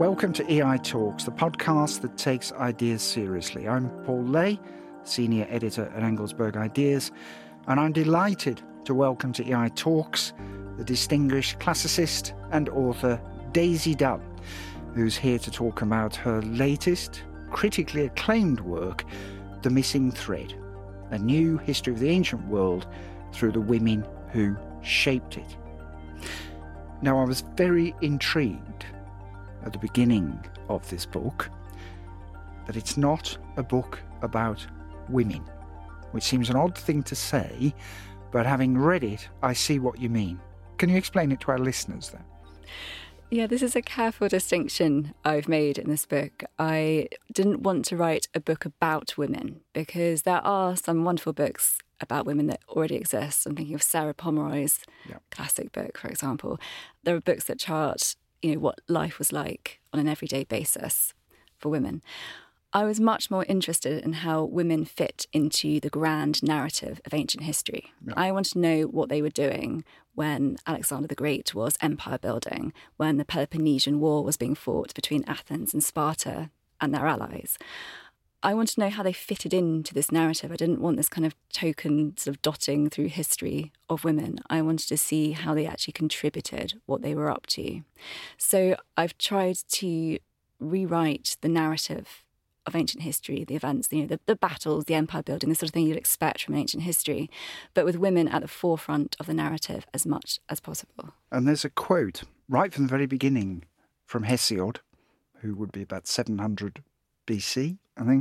Welcome to EI Talks, the podcast that takes ideas seriously. I'm Paul Lay, Senior Editor at Engelsberg Ideas, and I'm delighted to welcome to EI Talks the distinguished classicist and author Daisy Dunn, who's here to talk about her latest, critically acclaimed work, The Missing Thread, a new history of the ancient world through the women who shaped it. Now, I was very intrigued at the beginning of this book that it's not a book about women, which seems an odd thing to say, but having read it, I see what you mean. Can you explain it to our listeners then? Yeah, this is a careful distinction I've made in this book. I didn't want to write a book about women because there are some wonderful books about women that already exist. I'm thinking of Sarah Pomeroy's classic book, for example. There are books that chart what life was like on an everyday basis for women. I was much more interested in how women fit into the grand narrative of ancient history. Yeah. I wanted to know what they were doing when Alexander the Great was empire building, when the Peloponnesian War was being fought between Athens and Sparta and their allies. I wanted to know how they fitted into this narrative. I didn't want this kind of token sort of dotting through history of women. I wanted to see how they actually contributed, what they were up to. So I've tried to rewrite the narrative of ancient history, the events, the battles, the empire building, the sort of thing you'd expect from ancient history, but with women at the forefront of the narrative as much as possible. And there's a quote right from the very beginning from Hesiod, who would be about 700 BC, I think.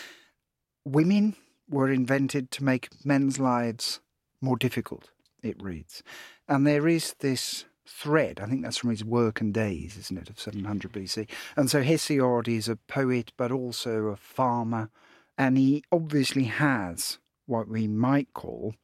Women were invented to make men's lives more difficult, it reads. And there is this thread, I think that's from his Work and Days, isn't it, of 700 BC. And so Hesiod is a poet, but also a farmer, and he obviously has what we might call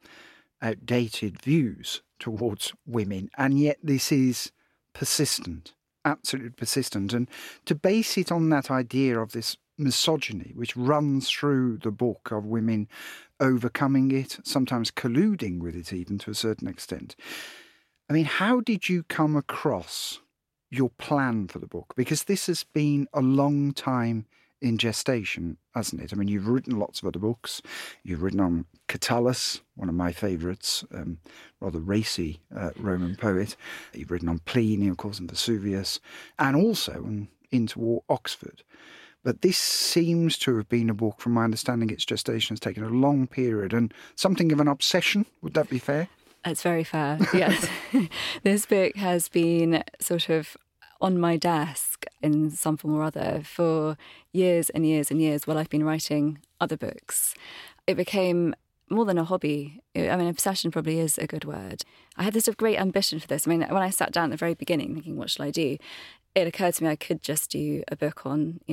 outdated views towards women, and yet this is persistent, absolutely persistent. And to base it on that idea of this misogyny, which runs through the book, of women overcoming it, sometimes colluding with it even to a certain extent. I mean, how did you come across your plan for the book? Because this has been a long time in gestation, hasn't it? I mean, you've written lots of other books. You've written on Catullus, one of my favourites, rather racy Roman poet. You've written on Pliny, of course, and Vesuvius, and also on interwar Oxford. But this seems to have been a book, from my understanding, its gestation has taken a long period and something of an obsession. Would that be fair? It's very fair, yes. This book has been sort of on my desk in some form or other for years and years and years while I've been writing other books. It became more than a hobby. I mean, obsession probably is a good word. I had this sort of great ambition for this. I mean, when I sat down at the very beginning thinking, what shall I do? It occurred to me I could just do a book on,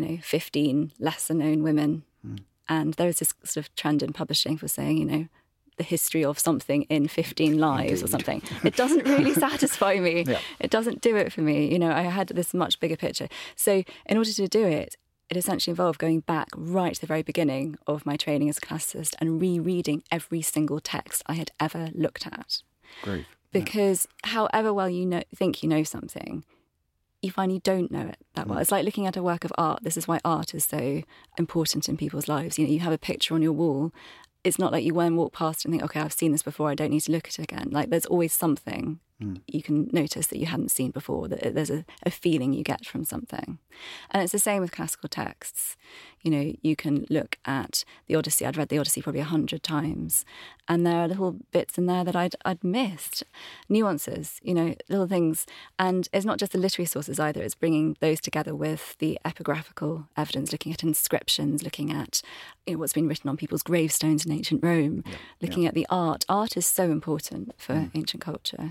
15 lesser-known women. And there is this sort of trend in publishing for saying, the history of something in 15 lives. Indeed. Or something. It doesn't really satisfy me. Yeah. It doesn't do it for me. I had this much bigger picture. So in order to do it, it essentially involved going back right to the very beginning of my training as a classicist and rereading every single text I had ever looked at. Great. Because however well think you know something, you find you don't know it that well. It's like looking at a work of art. This is why art is so important in people's lives. You have a picture on your wall. It's not like you won't walk past and think, okay, I've seen this before, I don't need to look at it again. Like, there's always something you can notice that you hadn't seen before, that there's a feeling you get from something. And it's the same with classical texts. You can look at the Odyssey. I'd read the Odyssey probably 100 times, and there are little bits in there that I'd missed, nuances, little things. And it's not just the literary sources either. It's bringing those together with the epigraphical evidence, looking at inscriptions, looking at what's been written on people's gravestones in ancient Rome, looking at the art. Art is so important for ancient culture.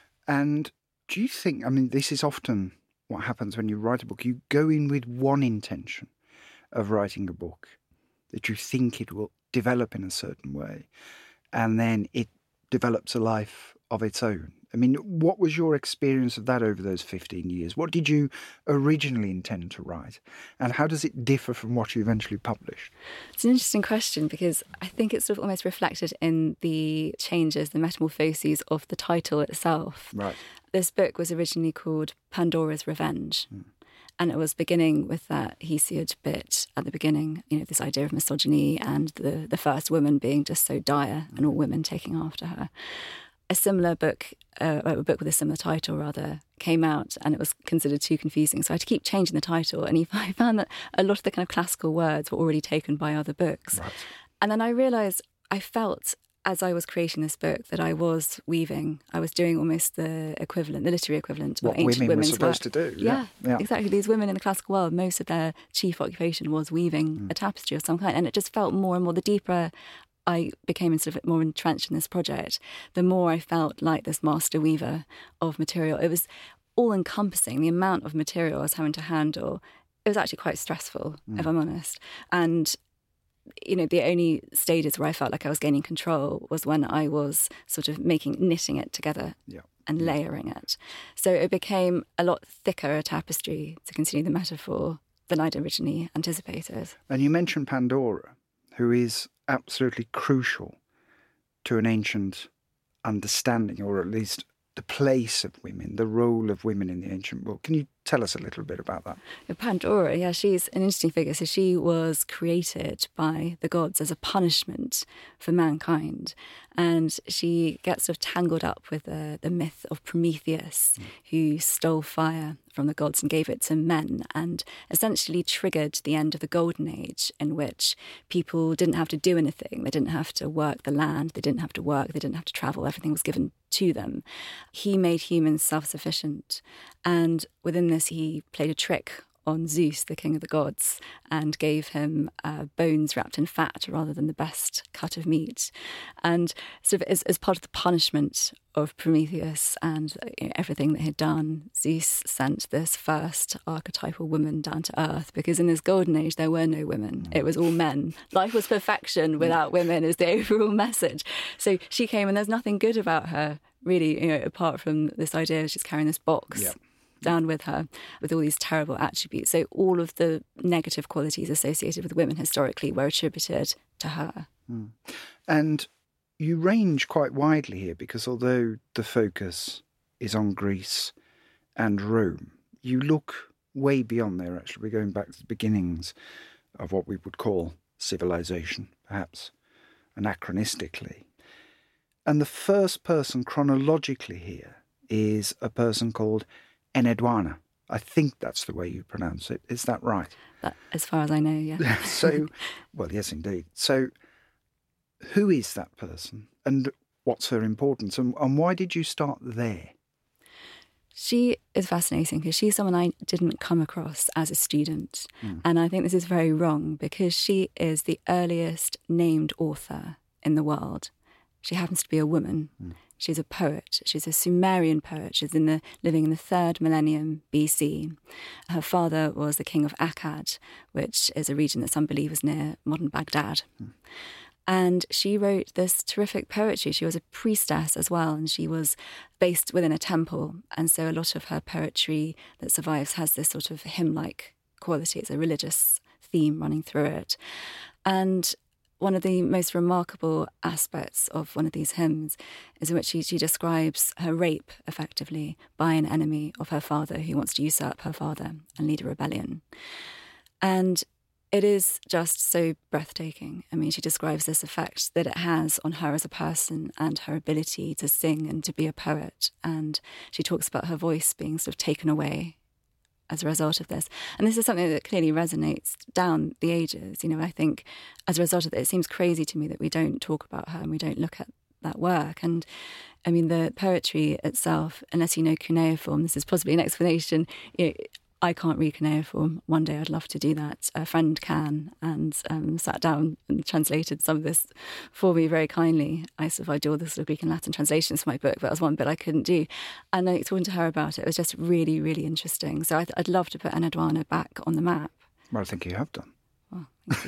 And do you think, this is often what happens when you write a book. You go in with one intention of writing a book, that you think it will develop in a certain way, and then it develops a life of its own. What was your experience of that over those 15 years? What did you originally intend to write? And how does it differ from what you eventually published? It's an interesting question because I think it's sort of almost reflected in the changes, the metamorphoses of the title itself. Right. This book was originally called Pandora's Revenge. And it was beginning with that Hesiod bit at the beginning, this idea of misogyny and the first woman being just so dire and all women taking after her. A similar book, a book with a similar title rather, came out and it was considered too confusing. So I had to keep changing the title. And I found that a lot of the kind of classical words were already taken by other books. Right. And then I realised, I felt as I was creating this book that I was weaving. I was doing almost the equivalent, the literary equivalent of what ancient women were women's supposed work. to do. Yeah, exactly. These women in the classical world, most of their chief occupation was weaving a tapestry of some kind. And it just felt more and more, the deeper I became sort of more entrenched in this project, the more I felt like this master weaver of material. It was all-encompassing, the amount of material I was having to handle. It was actually quite stressful, if I'm honest. And the only stages where I felt like I was gaining control was when I was sort of knitting it together and layering it. So it became a lot thicker a tapestry, to continue the metaphor, than I'd originally anticipated. And you mentioned Pandora, who is absolutely crucial to an ancient understanding, or at least the place of women, the role of women in the ancient world. Can you tell us a little bit about that? Pandora, she's an interesting figure. So she was created by the gods as a punishment for mankind. And she gets sort of tangled up with the myth of Prometheus, who stole fire from the gods and gave it to men, and essentially triggered the end of the Golden Age, in which people didn't have to do anything. They didn't have to work the land. They didn't have to work. They didn't have to travel. Everything was given to them. He made humans self-sufficient. And within this, he played a trick on Zeus, the king of the gods, and gave him bones wrapped in fat rather than the best cut of meat. And sort of as part of the punishment of Prometheus and everything that he'd done, Zeus sent this first archetypal woman down to earth, because in this golden age there were no women. It was all men. Life was perfection without women is the overall message. So she came, and there's nothing good about her, really, apart from this idea she's carrying this box down with her with all these terrible attributes. So all of the negative qualities associated with women historically were attributed to her. And you range quite widely here, because although the focus is on Greece and Rome, you look way beyond there, actually. We're going back to the beginnings of what we would call civilization, perhaps anachronistically. And the first person chronologically here is a person called Enheduanna. I think that's the way you pronounce it. Is that right? As far as I know, yeah. So, well, yes, indeed. So, who is that person, and what's her importance, and why did you start there? She is fascinating because she's someone I didn't come across as a student. And I think this is very wrong, because she is the earliest named author in the world. She happens to be a woman. She's a poet. She's a Sumerian poet. She's living in the 3rd millennium BC. Her father was the king of Akkad, which is a region that some believe is near modern Baghdad. And she wrote this terrific poetry. She was a priestess as well, and she was based within a temple. And so a lot of her poetry that survives has this sort of hymn-like quality. It's a religious theme running through it. And one of the most remarkable aspects of one of these hymns is in which she describes her rape, effectively, by an enemy of her father who wants to usurp her father and lead a rebellion. And it is just so breathtaking. I mean, she describes this effect that it has on her as a person and her ability to sing and to be a poet. And she talks about her voice being sort of taken away as a result of this. And this is something that clearly resonates down the ages. I think as a result of it seems crazy to me that we don't talk about her and we don't look at that work. And I mean, the poetry itself, unless you know cuneiform, this is possibly an explanation. I can't read cuneiform. One day I'd love to do that. A friend can, and sat down and translated some of this for me very kindly. I do all the sort of Greek and Latin translations for my book, but that was one bit I couldn't do. And then talking to her about it was just really, really interesting. So I'd love to put Enheduanna back on the map. Well, I think you have done. Well,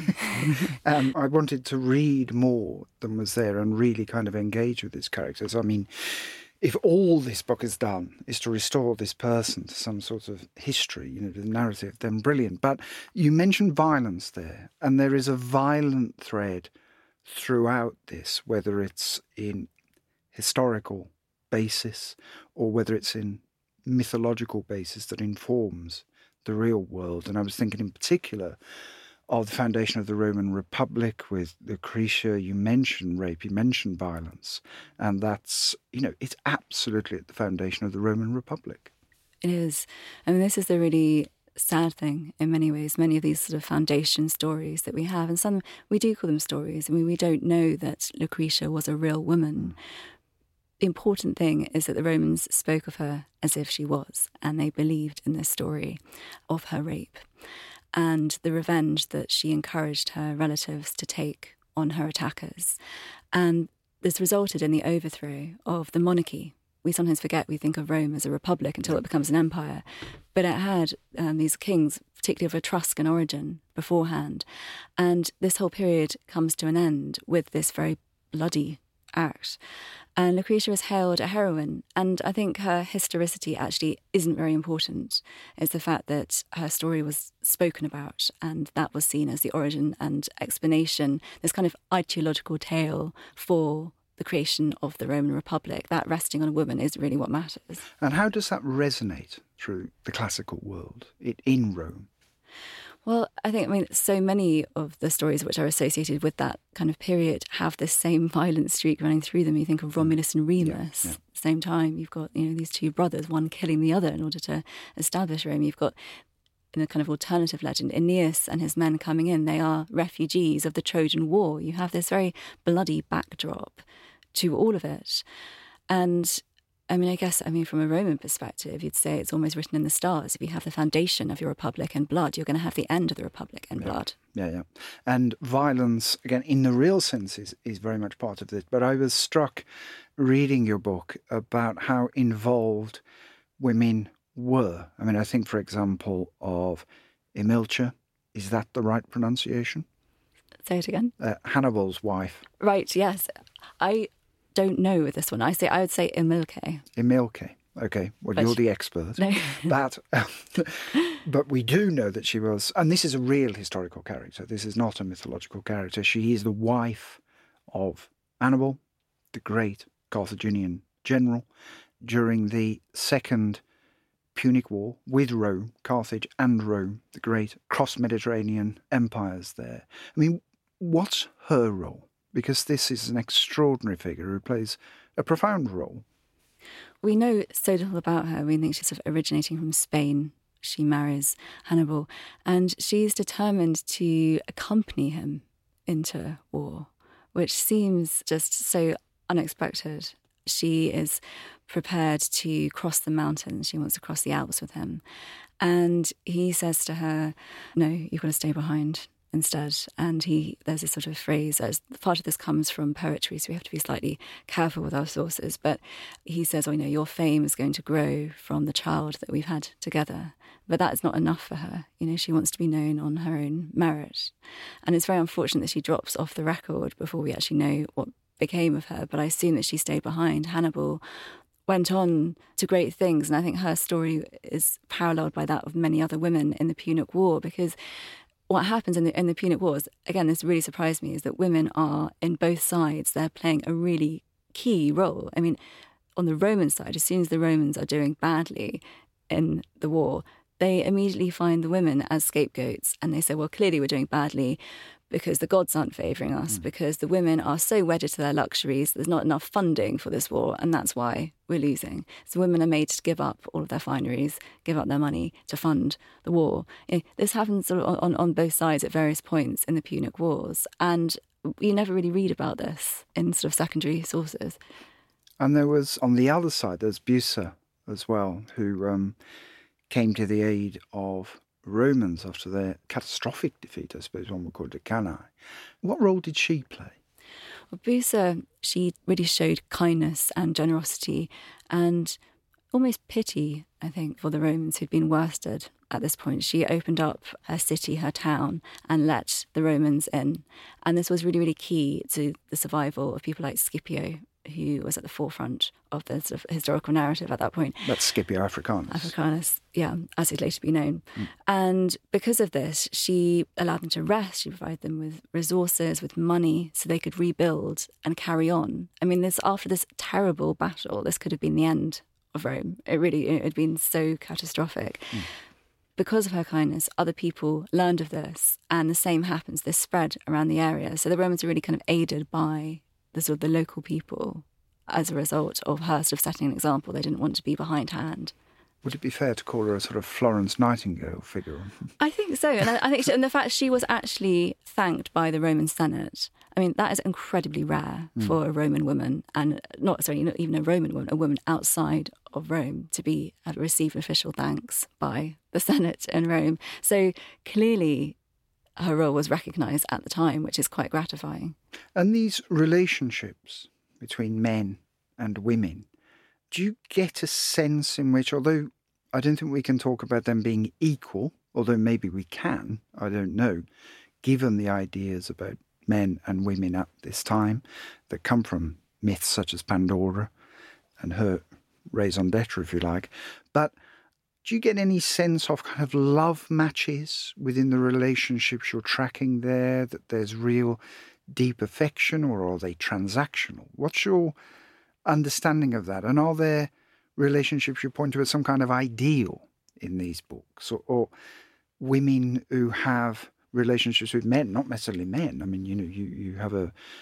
thank you. I wanted to read more than was there and really kind of engage with these characters. I mean, if all this book has done is to restore this person to some sort of history, the narrative, then brilliant. But you mentioned violence there, and there is a violent thread throughout this, whether it's in historical basis or whether it's in mythological basis that informs the real world. And I was thinking in particular of the foundation of the Roman Republic with Lucretia. You mentioned rape, you mentioned violence, and that's, it's absolutely at the foundation of the Roman Republic. It is. I mean, this is the really sad thing in many ways. Many of these sort of foundation stories that we have, and some we do call them stories. I mean, we don't know that Lucretia was a real woman. The important thing is that the Romans spoke of her as if she was, and they believed in this story of her rape and the revenge that she encouraged her relatives to take on her attackers. And this resulted in the overthrow of the monarchy. We sometimes forget, we think of Rome as a republic until it becomes an empire. But it had these kings, particularly of Etruscan origin, beforehand. And this whole period comes to an end with this very bloody act. And Lucretia is hailed a heroine. And I think her historicity actually isn't very important. It's the fact that her story was spoken about, and that was seen as the origin and explanation, this kind of ideological tale for the creation of the Roman Republic. That resting on a woman is really what matters. And how does that resonate through the classical world in Rome? Well, I think, so many of the stories which are associated with that kind of period have this same violent streak running through them. You think of Romulus and Remus. At the same time, you've got, these two brothers, one killing the other in order to establish Rome. You've got, in a kind of alternative legend, Aeneas and his men coming in. They are refugees of the Trojan War. You have this very bloody backdrop to all of it. And I guess from a Roman perspective, you'd say it's almost written in the stars. If you have the foundation of your republic in blood, you're going to have the end of the republic in blood. Yeah. And violence, again, in the real sense, is very much part of this. But I was struck reading your book about how involved women were. I think, for example, of Emilcha. Is that the right pronunciation? Say it again. Hannibal's wife. Right, yes. I don't know with this one. I would say Emilke. Emilke. Okay. Well, you're the expert. No. But we do know that she was, and this is a real historical character. This is not a mythological character. She is the wife of Hannibal, the great Carthaginian general, during the Second Punic War with Rome, Carthage and Rome, the great cross-Mediterranean empires there. What's her role? Because this is an extraordinary figure who plays a profound role. We know so little about her. We think she's sort of originating from Spain. She marries Hannibal, and she's determined to accompany him into war, which seems just so unexpected. She is prepared to cross the mountains. She wants to cross the Alps with him. And he says to her, no, you've got to stay behind instead. And there's this sort of phrase, part of this comes from poetry, so we have to be slightly careful with our sources, but he says, your fame is going to grow from the child that we've had together. But that is not enough for her. She wants to be known on her own merit. And it's very unfortunate that she drops off the record before we actually know what became of her, but I assume that she stayed behind. Hannibal went on to great things, and I think her story is paralleled by that of many other women in the Punic War, because what happens in the Punic Wars, again, this really surprised me, is that women are, in both sides, they're playing a really key role. On the Roman side, as soon as the Romans are doing badly in the war, they immediately find the women as scapegoats, and they say, well, clearly we're doing badly because the gods aren't favouring us, because the women are so wedded to their luxuries, there's not enough funding for this war, and that's why we're losing. So women are made to give up all of their fineries, give up their money to fund the war. This happens sort of on both sides at various points in the Punic Wars, and you never really read about this in sort of secondary sources. And there was, on the other side, there's Bucer as well, who came to the aid of Romans after their catastrophic defeat, I suppose one would call it, at Cannae. What role did she play? Well, Bucer, she really showed kindness and generosity and almost pity, I think, for the Romans who'd been worsted at this point. She opened up her city, her town, and let the Romans in. And this was really, really key to the survival of people like Scipio, who was at the forefront of the sort of historical narrative at that point. That's Scipio Africanus. Africanus, yeah, as he'd later be known. And because of this, she allowed them to rest. She provided them with resources, with money, so they could rebuild and carry on. After this terrible battle, this could have been the end of Rome. It had been so catastrophic. because of her kindness, other people learned of this, and the same happens. This spread around the area. So the Romans are really kind of aided by the sort of the local people as a result of her sort of setting an example. They didn't want to be behindhand. Would it be fair to call her a sort of Florence Nightingale figure? I think so. And I think, and the fact she was actually thanked by the Roman Senate, I mean, that is incredibly rare for a Roman woman, and not even a Roman woman, a woman outside of Rome to have received official thanks by the Senate in Rome. So clearly her role was recognised at the time, which is quite gratifying. And these relationships between men and women, do you get a sense in which, although I don't think we can talk about them being equal, although maybe we can, I don't know, given the ideas about men and women at this time that come from myths such as Pandora and her raison d'etre, if you like. But do you get any sense of kind of love matches within the relationships you're tracking there, that there's real deep affection, or are they transactional? What's your understanding of that? And are there relationships you point to as some kind of ideal in these books, or women who have relationships with men, not necessarily men? I mean, you have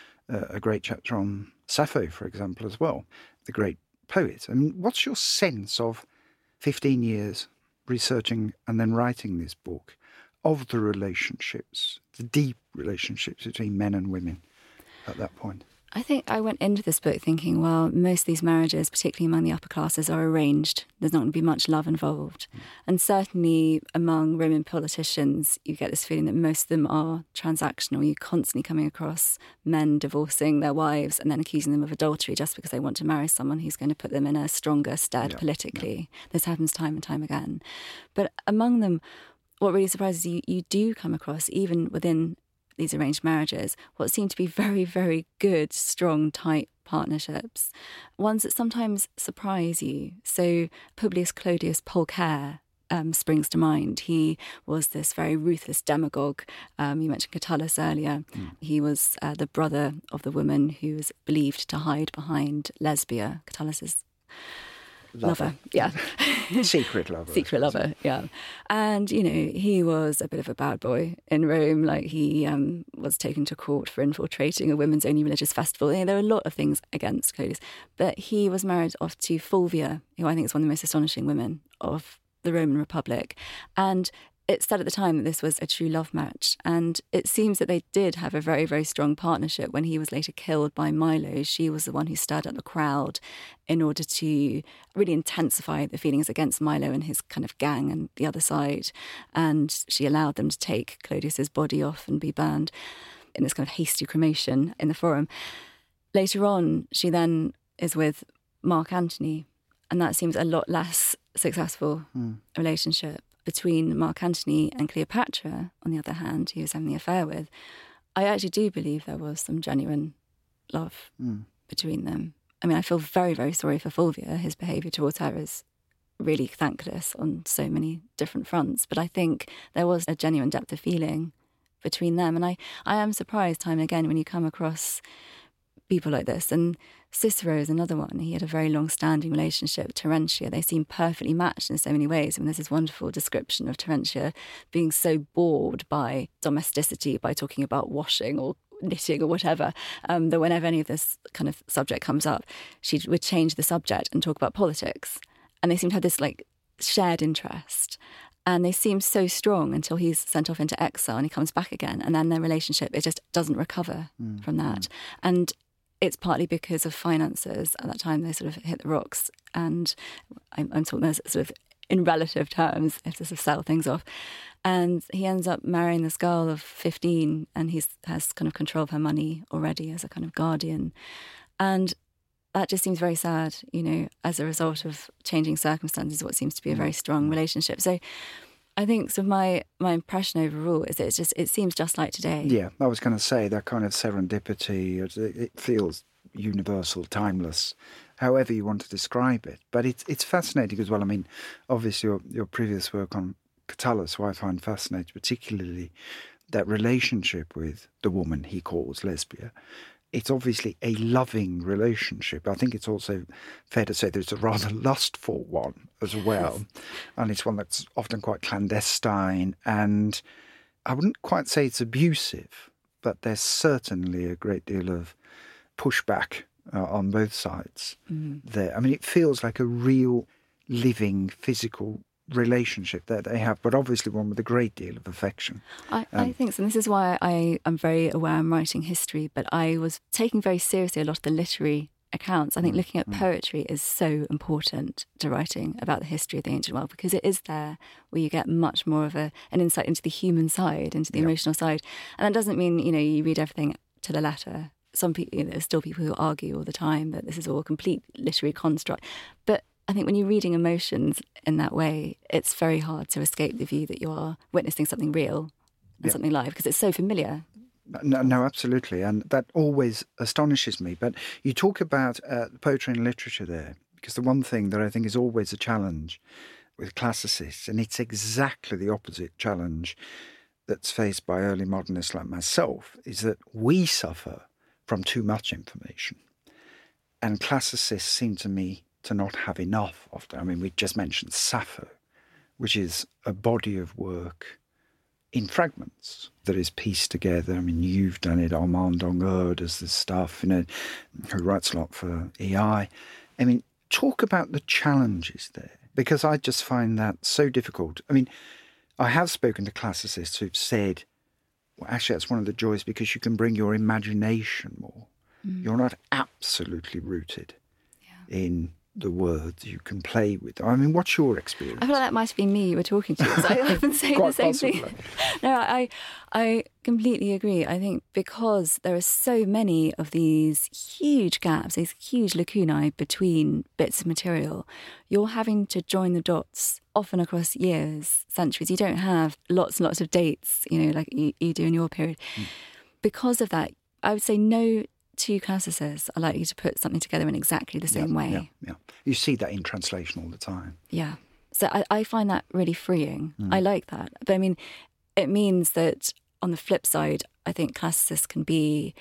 a great chapter on Sappho, for example, as well, the great poet. I mean, what's your sense of 15 years researching and then writing this book of the relationships, the deep relationships between men and women at that point? I think I went into this book thinking, well, most of these marriages, particularly among the upper classes, are arranged. There's not going to be much love involved. And certainly among Roman politicians, you get this feeling that most of them are transactional. You're constantly coming across men divorcing their wives and then accusing them of adultery just because they want to marry someone who's going to put them in a stronger stead politically. This happens time and time again. But among them, what really surprises you, you do come across, even within these arranged marriages, what seem to be very, very good, strong, tight partnerships. Ones that sometimes surprise you. So Publius Clodius Pulcher springs to mind. He was this very ruthless demagogue. You mentioned Catullus earlier. He was the brother of the woman who was believed to hide behind Lesbia, Catullus's lover. Yeah. Secret lover. Secret lover, yeah. And, he was a bit of a bad boy in Rome. Like, he was taken to court for infiltrating a women's only religious festival. There are a lot of things against Clodius. But he was married off to Fulvia, who I think is one of the most astonishing women of the Roman Republic. And it's said at the time that this was a true love match. And it seems that they did have a very, very strong partnership. When he was later killed by Milo, she was the one who stirred up the crowd in order to really intensify the feelings against Milo and his kind of gang and the other side. And she allowed them to take Clodius's body off and be burned in this kind of hasty cremation in the Forum. Later on, she then is with Mark Antony, and that seems a lot less successful relationship. Between Mark Antony and Cleopatra, on the other hand, who he was having the affair with, I actually do believe there was some genuine love between them. I mean, I feel very, very sorry for Fulvia. His behaviour towards her is really thankless on so many different fronts. But I think there was a genuine depth of feeling between them. And I am surprised time and again when you come across people like this. And Cicero is another one. He had a very long-standing relationship with Terentia. They seem perfectly matched in so many ways. I mean, there's this wonderful description of Terentia being so bored by domesticity, by talking about washing or knitting or whatever, that whenever any of this kind of subject comes up, she would change the subject and talk about politics. And they seem to have this like shared interest. And they seem so strong until he's sent off into exile and he comes back again. And then their relationship, it just doesn't recover from that. And it's partly because of finances. At that time, they sort of hit the rocks. And I'm talking this sort of in relative terms, if to sort of sell things off. And he ends up marrying this girl of 15 and he has kind of control of her money already as a kind of guardian. And that just seems very sad, as a result of changing circumstances, what seems to be a very strong relationship. So I think sort of my impression overall is that it seems just like today. Yeah, I was going to say that kind of serendipity, it feels universal, timeless, however you want to describe it. But it's fascinating as well. I mean, obviously your previous work on Catullus, who I find fascinating, particularly that relationship with the woman he calls Lesbia, it's obviously a loving relationship. I think it's also fair to say that it's a rather lustful one as well. And it's one that's often quite clandestine. And I wouldn't quite say it's abusive, but there's certainly a great deal of pushback on both sides there. I mean, it feels like a real living physical relationship that they have, but obviously one with a great deal of affection. I think so. And this is why I am very aware I'm writing history, but I was taking very seriously a lot of the literary accounts. I think looking at poetry is so important to writing about the history of the ancient world, because it is there where you get much more of an insight into the human side, into the emotional side. And that doesn't mean, you read everything to the letter. Some people, there's still people who argue all the time that this is all a complete literary construct. But I think when you're reading emotions in that way, it's very hard to escape the view that you are witnessing something real and something live, because it's so familiar. No, absolutely. And that always astonishes me. But you talk about poetry and literature there, because the one thing that I think is always a challenge with classicists, and it's exactly the opposite challenge that's faced by early modernists like myself, is that we suffer from too much information. And classicists seem to me to not have enough of them. I mean, we just mentioned Sappho, which is a body of work in fragments that is pieced together. I mean, you've done it. Armand Dangour does this stuff, who writes a lot for EI. I mean, talk about the challenges there, because I just find that so difficult. I mean, I have spoken to classicists who've said, well, actually, that's one of the joys, because you can bring your imagination more. You're not absolutely rooted in the words. You can play with them. I mean, what's your experience? I feel like that might have been me you were talking to, because I often say the same thing. No, I completely agree. I think because there are so many of these huge gaps, these huge lacunae between bits of material, you're having to join the dots often across years, centuries. You don't have lots and lots of dates, like you do in your period. Because of that, I would say no two classicists are likely to put something together in exactly the same way. Yeah. You see that in translation all the time. Yeah. So I find that really freeing. I like that. But I mean, it means that on the flip side, I think classicists can be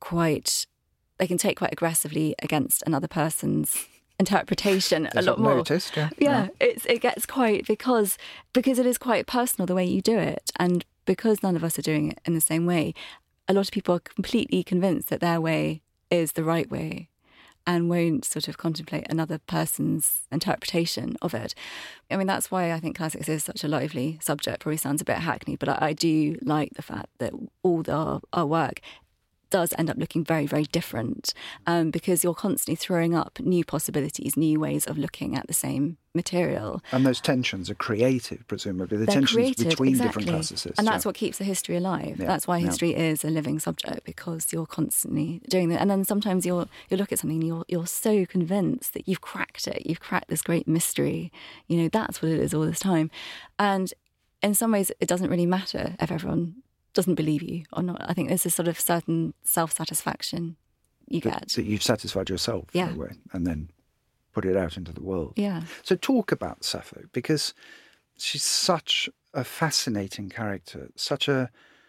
they can take quite aggressively against another person's interpretation a lot more. Noticed, It gets quite, because it is quite personal the way you do it. And because none of us are doing it in the same way, a lot of people are completely convinced that their way is the right way and won't sort of contemplate another person's interpretation of it. I mean, that's why I think classics is such a lively subject. Probably sounds a bit hackneyed, but I do like the fact that all our work does end up looking very, very different, because you're constantly throwing up new possibilities, new ways of looking at the same material. And those tensions are creative, presumably. They're tensions created, between exactly. different classicists. And that's what keeps the history alive. Yeah, That's why history is a living subject, because you're constantly doing that. And then sometimes you'll look at something and you're so convinced that you've cracked it. You've cracked this great mystery. That's what it is all this time. And in some ways, it doesn't really matter if everyone doesn't believe you or not. I think there's a sort of certain self-satisfaction you get. So you've satisfied yourself in a way, and then put it out into the world. Yeah. So talk about Sappho, because she's such a fascinating character, such a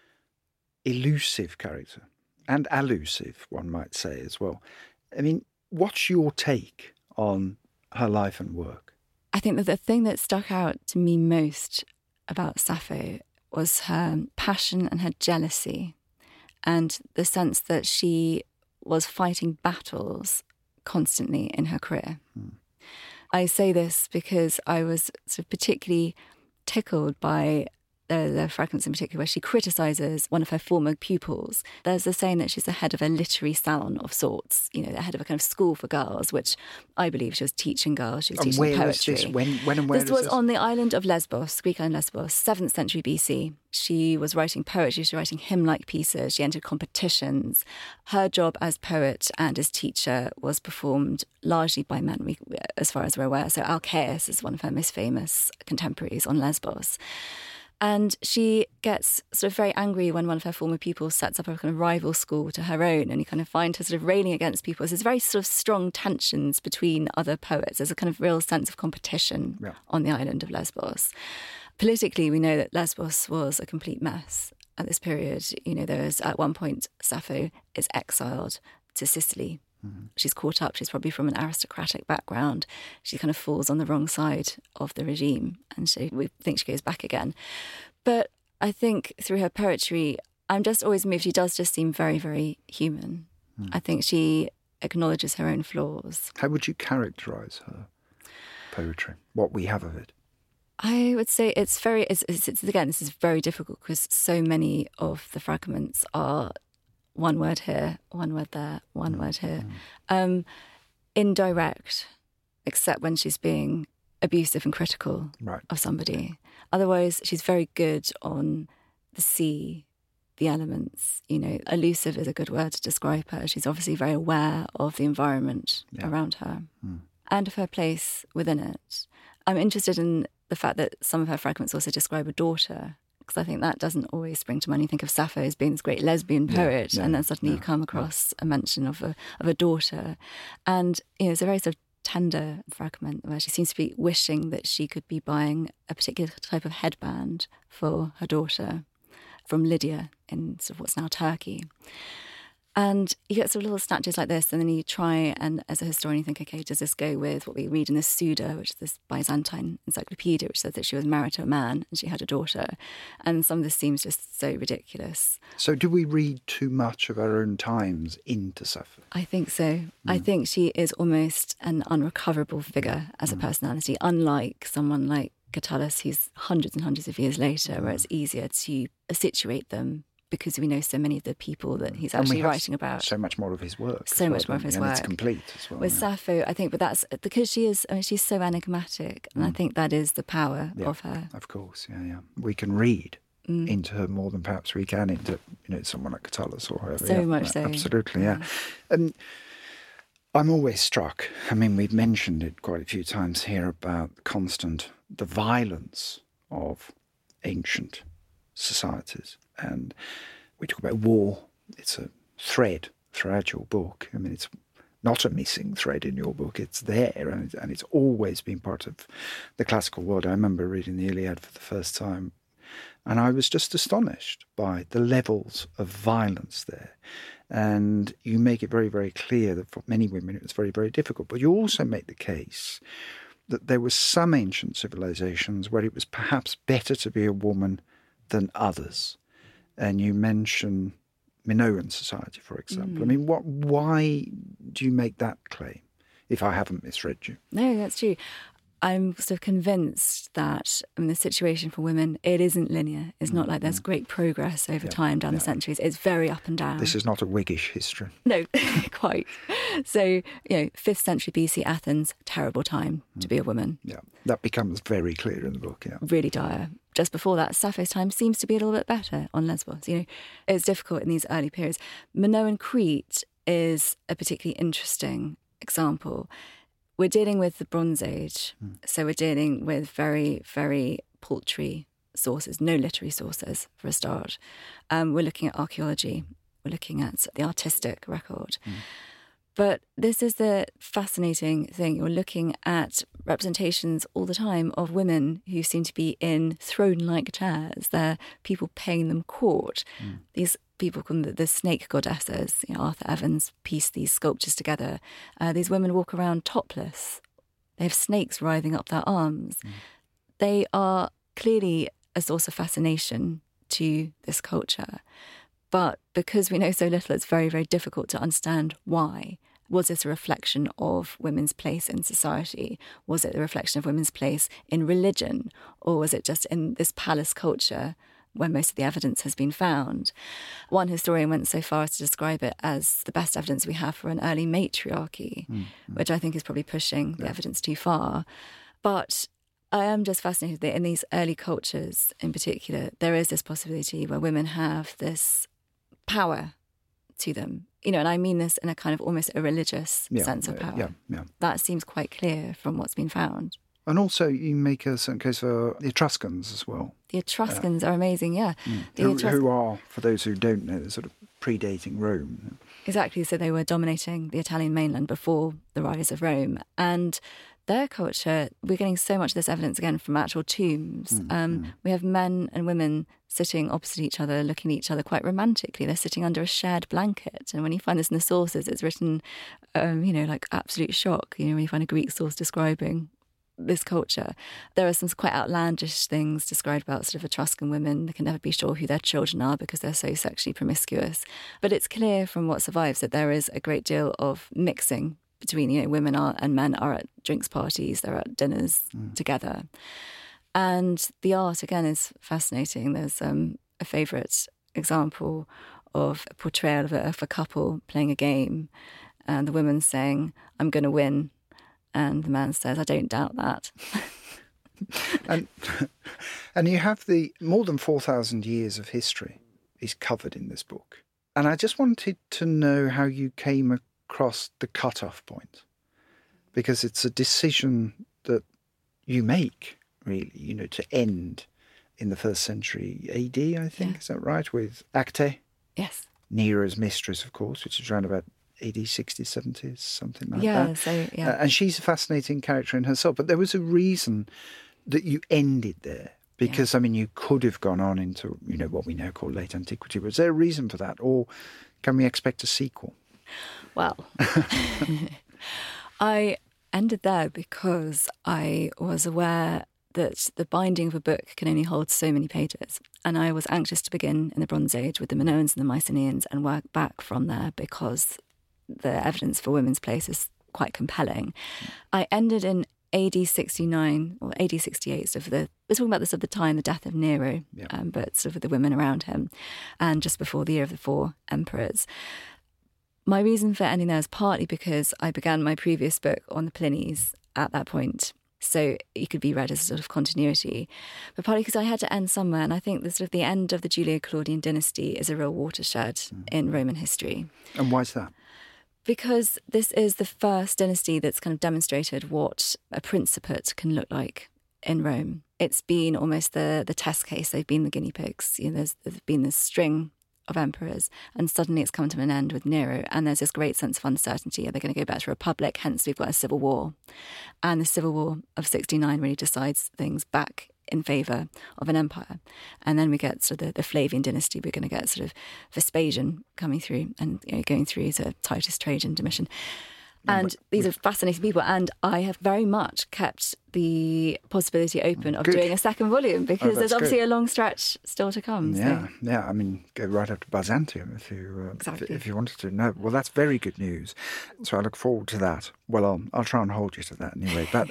elusive character, and allusive, one might say as well. I mean, what's your take on her life and work? I think that the thing that stuck out to me most about Sappho was her passion and her jealousy, and the sense that she was fighting battles constantly in her career. I say this because I was sort of particularly tickled by the fragments in particular where she criticises one of her former pupils. There's a saying that she's the head of a literary salon of sorts, the head of a kind of school for girls, which I believe she was teaching girls. She was teaching poetry. Was this? When and where this was on the island of Lesbos, Greek island Lesbos, 7th century BC. She was writing poetry, she was writing hymn-like pieces, she entered competitions. Her job as poet and as teacher was performed largely by men, as far as we're aware. So Alcaeus is one of her most famous contemporaries on Lesbos. And she gets sort of very angry when one of her former pupils sets up a kind of rival school to her own, and you kind of find her sort of railing against people. There's very sort of strong tensions between other poets. There's a kind of real sense of competition on the island of Lesbos. Politically, we know that Lesbos was a complete mess. at this period. There's at one point Sappho is exiled to Sicily. Mm-hmm. She's caught up. She's probably from an aristocratic background. She kind of falls on the wrong side of the regime, and we think she goes back again. But I think through her poetry, I'm just always moved. She does just seem very, very human. Mm. I think she acknowledges her own flaws. How would you characterise her poetry? What we have of it? I would say it's again, this is very difficult because so many of the fragments are one word here, one word there, one word here. Indirect, except when she's being abusive and critical of somebody. Otherwise, she's very good on the sea, the elements. Elusive is a good word to describe her. She's obviously very aware of the environment around her and of her place within it. I'm interested in the fact that some of her fragments also describe a daughter, because I think that doesn't always spring to mind. You think of Sappho as being this great lesbian poet, and then suddenly you come across a mention of a daughter. And it's a very sort of tender fragment where she seems to be wishing that she could be buying a particular type of headband for her daughter from Lydia in sort of what's now Turkey. And you get sort of little snatches like this, and then you try and, as a historian, you think, okay, does this go with what we read in the Suda, which is this Byzantine encyclopedia, which says that she was married to a man and she had a daughter. And some of this seems just so ridiculous. So do we read too much of our own times into Sappho? I think so. I think she is almost an unrecoverable figure as a personality, unlike someone like Catullus, who's hundreds and hundreds of years later, where it's easier to situate them because we know so many of the people that he's actually writing about. So much more of his work. And it's complete as well. With Sappho, I think, but that's because she's so enigmatic, and I think that is the power of her. Of course, yeah. We can read into her more than perhaps we can into someone like Catullus or whoever. So much so. Absolutely, yeah. And I'm always struck, we've mentioned it quite a few times here about the violence of ancient societies. And we talk about war. It's a thread throughout your book. It's not a missing thread in your book. It's there, and it's always been part of the classical world. I remember reading the Iliad for the first time, and I was just astonished by the levels of violence there. And you make it very, very clear that for many women it was very, very difficult. But you also make the case that there were some ancient civilizations where it was perhaps better to be a woman than others. And you mention Minoan society, for example. Why do you make that claim, if I haven't misread you? No, that's true. I'm sort of convinced that the situation for women, it isn't linear. It's not like there's great progress over time down the centuries. It's very up and down. This is not a Whiggish history. No, quite. So, 5th century BC Athens, terrible time to be a woman. Yeah, that becomes very clear in the book, Really dire. Just before that, Sappho's time seems to be a little bit better on Lesbos. It's difficult in these early periods. Minoan Crete is a particularly interesting example. We're dealing with the Bronze Age, so we're dealing with very, very paltry sources, no literary sources for a start. We're looking at archaeology, we're looking at the artistic record. But this is the fascinating thing. You're looking at representations all the time of women who seem to be in throne-like chairs. They're people paying them court. These people call them the snake goddesses. Arthur Evans pieced these sculptures together. These women walk around topless. They have snakes writhing up their arms. They are clearly a source of fascination to this culture. But because we know so little, it's very, very difficult to understand why. Was this a reflection of women's place in society? Was it a reflection of women's place in religion? Or was it just in this palace culture where most of the evidence has been found? One historian went so far as to describe it as the best evidence we have for an early matriarchy, which I think is probably pushing the evidence too far. But I am just fascinated that in these early cultures in particular, there is this possibility where women have this power to them, and I mean this in a kind of almost a religious sense of power. That seems quite clear from what's been found. And also you make a certain case for the Etruscans as well. The Etruscans are amazing, Who are, for those who don't know, sort of predating Rome. Exactly, so they were dominating the Italian mainland before the rise of Rome. And their culture, we're getting so much of this evidence again from actual tombs. We have men and women sitting opposite each other, looking at each other quite romantically. They're sitting under a shared blanket. And when you find this in the sources, it's written, like absolute shock, when you find a Greek source describing this culture. There are some quite outlandish things described about sort of Etruscan women. They can never be sure who their children are because they're so sexually promiscuous. But it's clear from what survives that there is a great deal of mixing between, women and men are at drinks parties, they're at dinners together. And the art, again, is fascinating. There's a favourite example of a portrayal of a couple playing a game, and the woman saying, "I'm going to win," and the man says, "I don't doubt that." and you have the more than 4,000 years of history is covered in this book. And I just wanted to know how you came across the cut-off point, because it's a decision that you make, really, to end in the 1st century AD, I think. Yeah. Is that right? With Acte? Yes. Nero's mistress, of course, which is around about AD 60s, 70s, something like that. Yeah. And she's a fascinating character in herself. But there was a reason that you ended there. Because, you could have gone on into, what we now call late antiquity. Was there a reason for that? Or can we expect a sequel? Well, I ended there because I was aware that the binding of a book can only hold so many pages. And I was anxious to begin in the Bronze Age with the Minoans and the Mycenaeans and work back from there because the evidence for women's place is quite compelling. I ended in AD 69 or AD 68, so we're talking about this of the time, the death of Nero, but sort of the women around him, and just before the year of the 4 emperors. My reason for ending there is partly because I began my previous book on the Plinys at that point, so it could be read as a sort of continuity, but partly because I had to end somewhere, and I think the sort of the end of the Julio-Claudian dynasty is a real watershed in Roman history. And why is that? Because this is the first dynasty that's kind of demonstrated what a principate can look like in Rome. It's been almost the test case. They've been the guinea pigs. There's been this string of emperors, and suddenly it's come to an end with Nero, and there's this great sense of uncertainty. Are they going to go back to a republic? Hence, we've got a civil war. And the civil war of 69 really decides things back in favour of an empire. And then we get sort of the Flavian dynasty. We're going to get sort of Vespasian coming through and going through to Titus, Trajan, Domitian. And these are fascinating people. And I have very much kept the possibility open of doing a second volume because there's obviously a long stretch still to come. Yeah. Go right up to Byzantium if you wanted to. No, well, that's very good news. So I look forward to that. Well, I'll try and hold you to that anyway. But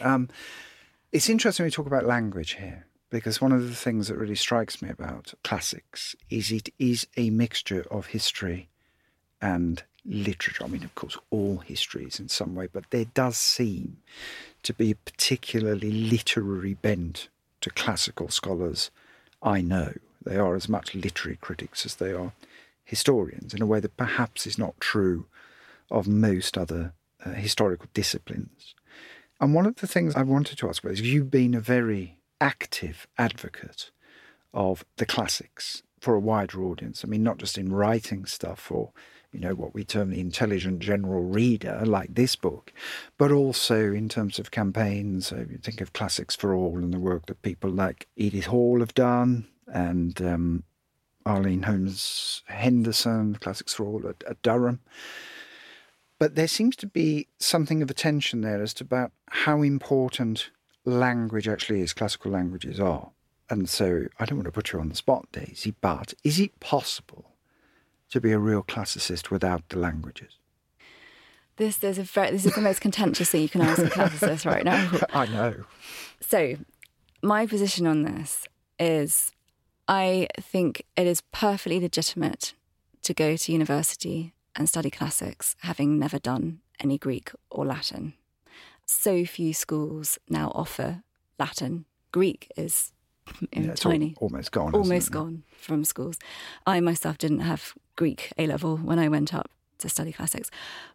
it's interesting we talk about language here, because one of the things that really strikes me about classics is it is a mixture of history and literature. Of course, all history is in some way, but there does seem to be a particularly literary bent to classical scholars I know. They are as much literary critics as they are historians, in a way that perhaps is not true of most other historical disciplines. And one of the things I wanted to ask about is you've been a very active advocate of the classics for a wider audience. Not just in writing stuff or, what we term the intelligent general reader, like this book, but also in terms of campaigns. You think of Classics for All and the work that people like Edith Hall have done, and Arlene Holmes Henderson, Classics for All at Durham. But there seems to be something of a tension there as to about how important language actually is, classical languages are. And so I don't want to put you on the spot, Daisy, but is it possible to be a real classicist without the languages? This is the most contentious thing you can ask a classicist right now. I know. So my position on this is I think it is perfectly legitimate to go to university and study classics having never done any Greek or Latin. So few schools now offer Latin. Greek is tiny. Almost gone. Almost gone from schools. I myself didn't have Greek A-level when I went up to study classics.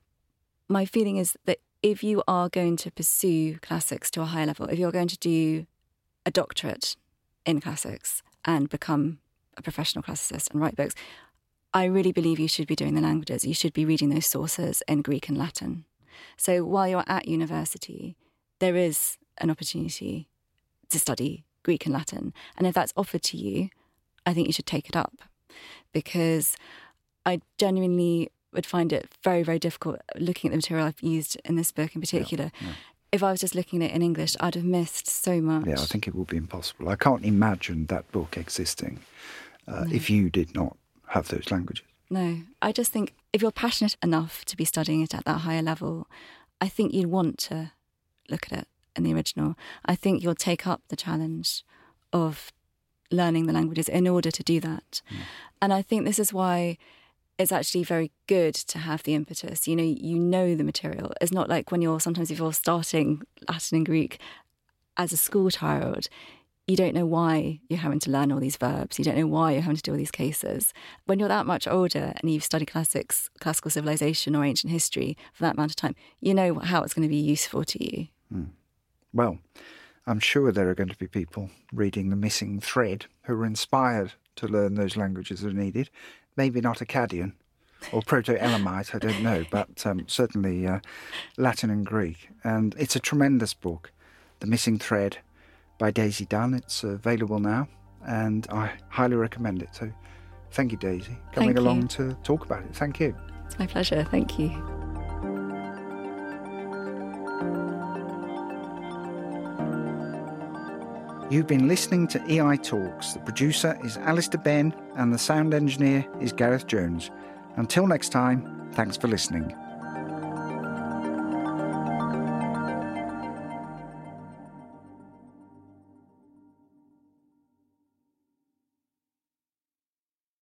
My feeling is that if you are going to pursue classics to a higher level, if you're going to do a doctorate in classics and become a professional classicist and write books, I really believe you should be doing the languages. You should be reading those sources in Greek and Latin. So while you're at university, there is an opportunity to study Greek and Latin. And if that's offered to you, I think you should take it up, because I genuinely would find it very, very difficult looking at the material I've used in this book in particular. Yeah. If I was just looking at it in English, I'd have missed so much. Yeah, I think it would be impossible. I can't imagine that book existing if you did not have those languages. No, I just think if you're passionate enough to be studying it at that higher level, I think you'd want to look at it in the original. I think you'll take up the challenge of learning the languages in order to do that. And I think this is why it's actually very good to have the impetus. You know the material. It's not like when if you're starting Latin and Greek as a school child, you don't know why you're having to learn all these verbs. You don't know why you're having to do all these cases. When you're that much older and you've studied classical civilization or ancient history for that amount of time, you know how it's going to be useful to you. Well, I'm sure there are going to be people reading The Missing Thread who are inspired to learn those languages that are needed. Maybe not Akkadian or Proto-Elamite, I don't know, but certainly Latin and Greek. And it's a tremendous book, The Missing Thread by Daisy Dunn. It's available now, and I highly recommend it. So thank you, Daisy, coming along to talk about it. Thank you. It's my pleasure. Thank you. You've been listening to EI Talks. The producer is Alistair Benn and the sound engineer is Gareth Jones. Until next time, thanks for listening.